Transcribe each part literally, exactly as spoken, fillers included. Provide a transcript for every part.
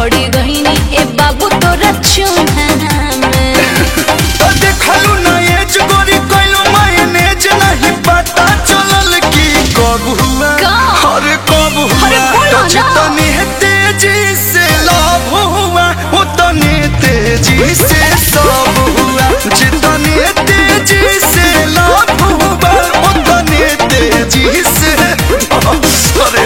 पड़ी गईनी ए बाबू तोरा चुना में देखलू ना एज गोरी कइलो मैनेज नहीं पता चलल की कब हुआ अरे कब हुआ जितनी तेजी से लव हुआ उतनी तेजी से सब हुआ जितनी तेजी से लव हुआ उतनी तेजी से अरे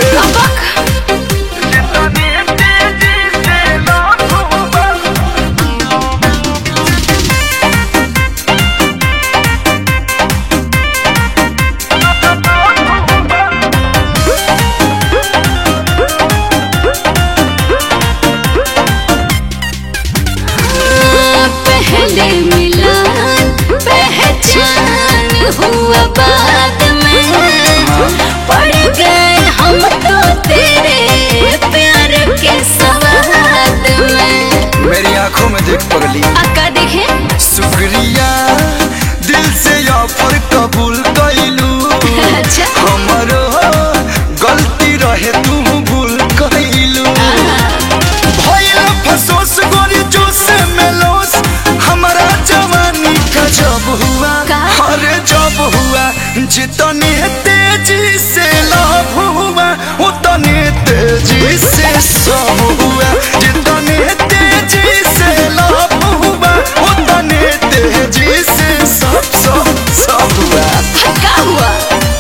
पहले मिलन पहचान हुआ बाद में पड़ गए हम तो तेरे प्यार के सवाद में। मेरी आंखों में देख पगली अक्का देखे शुक्रिया दिल से ऑफर कबूल कइलू अच्छा हमरो गलती रहे तू भूल कइलू भइल फसोस गोरी जोश में लोस हमारा जवानी का जब हुआ अरे जब हुआ जितनी तेजी से लव हुआ उतनी तेजी से सब हुआ जितनी तेजी से लव हुआ उतनी तेजी से सब सब सब हुआ क्या हुआ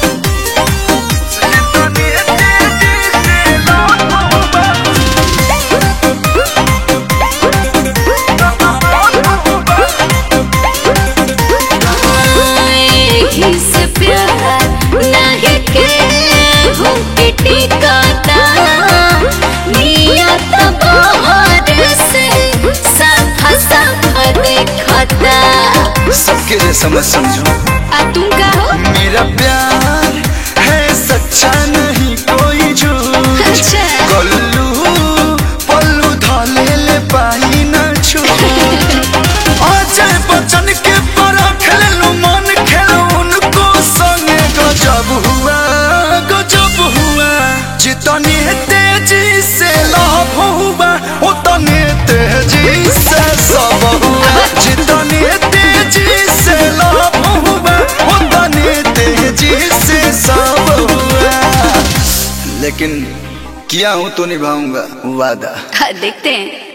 जितनी तेजी से लव हुआ ही से प्यार नहीं के हूँ पिटी काटा नियत बाहर से साफा साफा देखता सबके जैसा मत समझो आ तुम का हो मेरा प्यार है सच्चा नहीं कोई झूठ अच्छा गल्लू पल्लू धाले ले पाई न छू अजय बच्चन के परख लेलू मन खेलो उनको संगे गजब हुआ गजब हुआ जितनी तेजी से लव हुआ उतनी तेजी से सब हुआ जितनी तेजी से लव हुआ उतनी तेजी से सब हुआ लेकिन किया हूँ तो निभाऊंगा वादा देखते हैं।